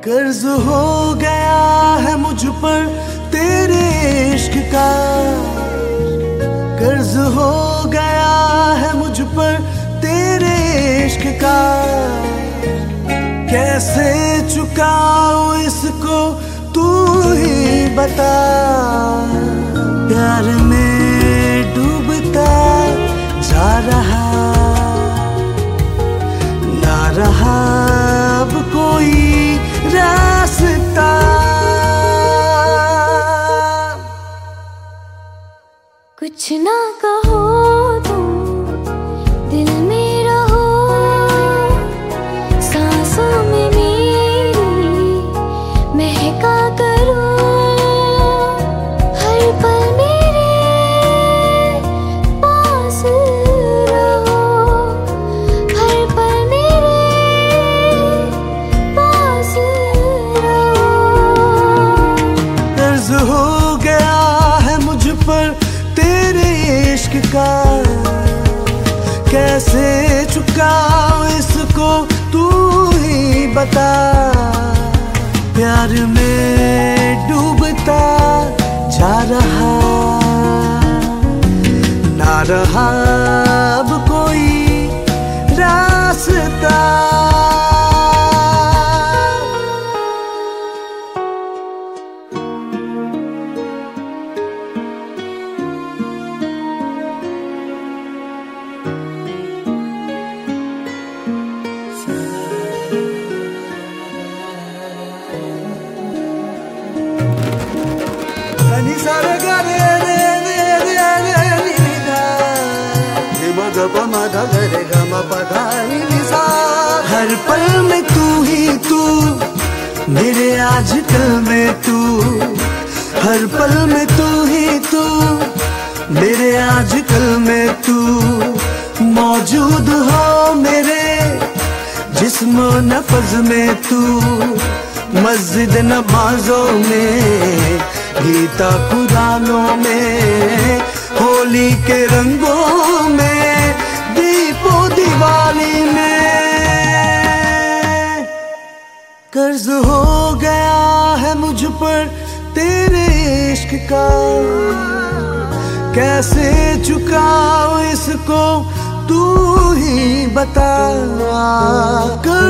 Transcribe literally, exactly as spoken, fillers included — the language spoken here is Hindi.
कर्ज हो गया है मुझ पर तेरे इश्क का, कर्ज हो गया है मुझ पर तेरे इश्क का। कैसे चुकाऊं इसको तू ही बता। प्यार में डूबता जा रहा, ना रहा अब कोई रास्ता। कुछ ना कहो तुम, दिल में रहो, सांसों में मेरी महका करो। हर पल मेरे पास रहो, हर पल मेरे पास रहो। कर्ज हो गया है मुझ पर तेरे इश्क का, कैसे चुकाऊं इसको तू ही बता। प्यार में डूबता जा रहा, ना रहा अब कोई रास्ता। नी सारे गा रे रे रे रे रे नी धा, नी म ग प म ध ग रे ग म प ध नी नी सा। हर पल में तू ही तू, मेरे आजकल में तू। हर पल में तू ही तू, मेरे आजकल में तू। मौजूद हो मेरे जिस्म नफ्स में तू। मस्जिद नमाजों में, गीता कुरानों में, होली के रंगों में, दीपो दिवाली में। कर्ज हो गया है मुझ पर तेरे इश्क का, कैसे चुकाऊं इसको तू ही बता।